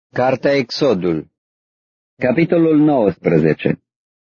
Cartea Exodul, capitolul 19.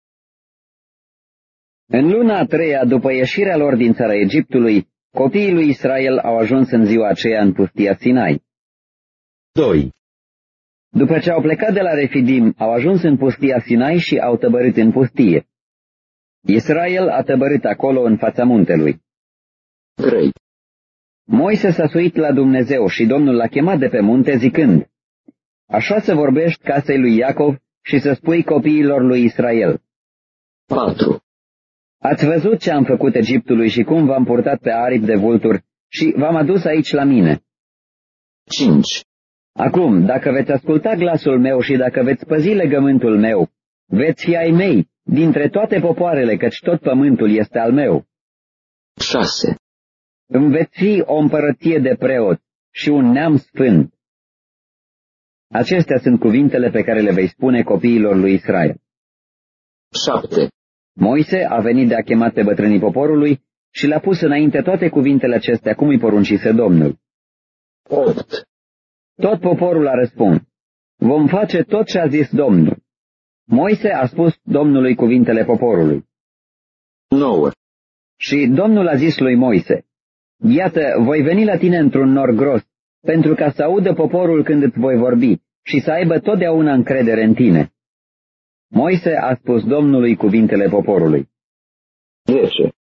În luna a treia, după ieșirea lor din țara Egiptului, copiii lui Israel au ajuns în ziua aceea în pustia Sinai. 2. După ce au plecat de la Refidim, au ajuns în pustia Sinai și au tăbărit în pustie. Israel a tăbărit acolo în fața muntelui. 3. Moise s-a suit la Dumnezeu și Domnul l-a chemat de pe munte zicând: Așa să vorbești casei lui Iacov și să spui copiilor lui Israel. 4. Ați văzut ce am făcut Egiptului și cum v-am purtat pe aripi de vulturi și v-am adus aici la mine. 5. Acum, dacă veți asculta glasul meu și dacă veți păzi legământul meu, veți fi ai mei dintre toate popoarele, căci tot pământul este al meu. 6. Îmi veți fi o împărăție de preoți și un neam sfânt. Acestea sunt cuvintele pe care le vei spune copiilor lui Israel. 7. Moise a venit de a chema pe bătrânii poporului și le-a pus înainte toate cuvintele acestea cum îi poruncise Domnul. 8. Tot poporul a răspuns: Vom face tot ce a zis Domnul. Moise a spus Domnului cuvintele poporului. 9. Și Domnul a zis lui Moise: Iată, voi veni la tine într-un nor gros, pentru ca să audă poporul când îți voi vorbi și să aibă totdeauna încredere în tine. Moise a spus Domnului cuvintele poporului. 10.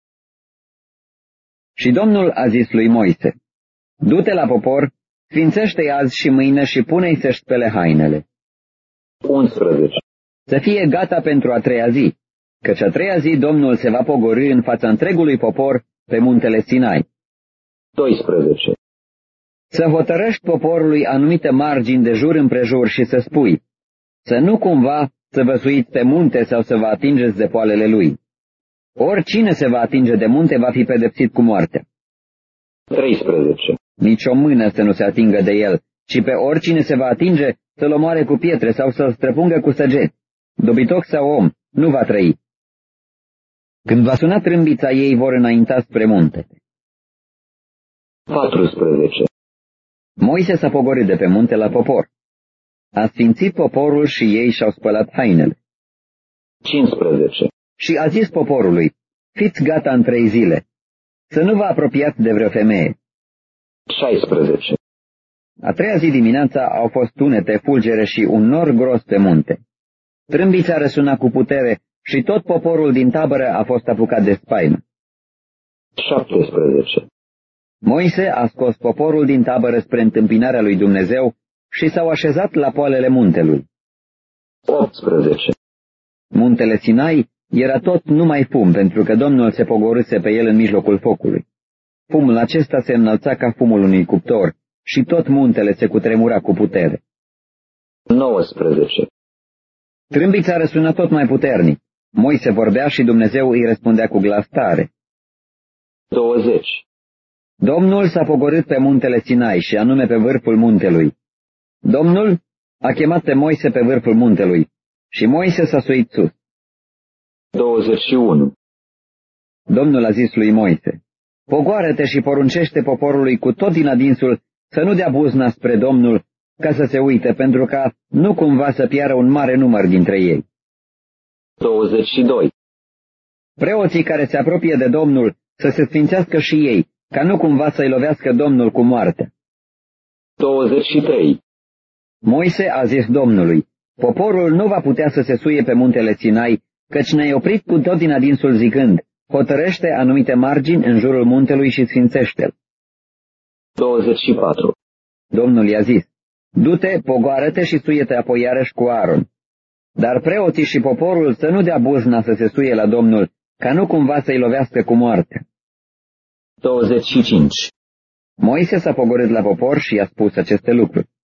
Și Domnul a zis lui Moise: Du-te la popor, sfințește-i azi și mâine și pune-i să-și spele hainele. 11. Să fie gata pentru a treia zi, căci a treia zi Domnul se va pogorî în fața întregului popor pe muntele Sinai. 12. Să hotărăști poporului anumite margini de jur împrejur și să spui: Să nu cumva să vă suiți pe munte sau să vă atingeți de poalele lui. Oricine se va atinge de munte va fi pedepsit cu moartea. 13. Nici o mână să nu se atingă de el, ci pe oricine se va atinge să-l omoare cu pietre sau să-l străpungă cu săgeți. Dobitoc sau om, nu va trăi. Când va suna trâmbița, ei vor înainta spre munte. 14. Moise s-a pogorât de pe munte la popor. A sfințit poporul și ei și-au spălat hainele. 15. Și a zis poporului: Fiți gata în 3 zile. Să nu vă apropiați de vreo femeie. 16. A treia zi dimineața au fost tunete, fulgere și un nor gros pe munte. Trâmbița răsuna cu putere și tot poporul din tabără a fost apucat de spaimă. 17. Moise a scos poporul din tabără spre întâmpinarea lui Dumnezeu și s-au așezat la poalele muntelui. 18. Muntele Sinai era tot numai fum, pentru că Domnul se pogorâse pe el în mijlocul focului. Fumul acesta se înălța ca fumul unui cuptor și tot muntele se cutremura cu putere. 19. Trâmbița răsună tot mai puternic. Moise vorbea și Dumnezeu îi răspundea cu glas tare. 20. Domnul s-a pogorât pe muntele Sinai și anume pe vârful muntelui. Domnul a chemat pe Moise pe vârful muntelui și Moise s-a suit sus. 21. Domnul a zis lui Moise: Pogoară-te și poruncește poporului cu tot din adinsul să nu dea buzna spre Domnul ca să se uite, pentru ca nu cumva să piară un mare număr dintre ei. 22. Preoții care se apropie de Domnul să se sfințească și ei, ca nu cumva să-i lovească Domnul cu moartea. 23. Moise a zis Domnului: Poporul nu va putea să se suie pe muntele Sinai, căci ne-ai oprit cu tot din adinsul zicând: Hotărăște anumite margini în jurul muntelui și sfințește-l. 24. Domnul i-a zis: Du-te, pogoară-te și suie-te apoi iarăși cu Aaron. Dar preoții și poporul să nu dea buzna să se suie la Domnul, ca nu cumva să-i lovească cu moartea. 25. Moise s-a pogorât la popor și i-a spus aceste lucruri.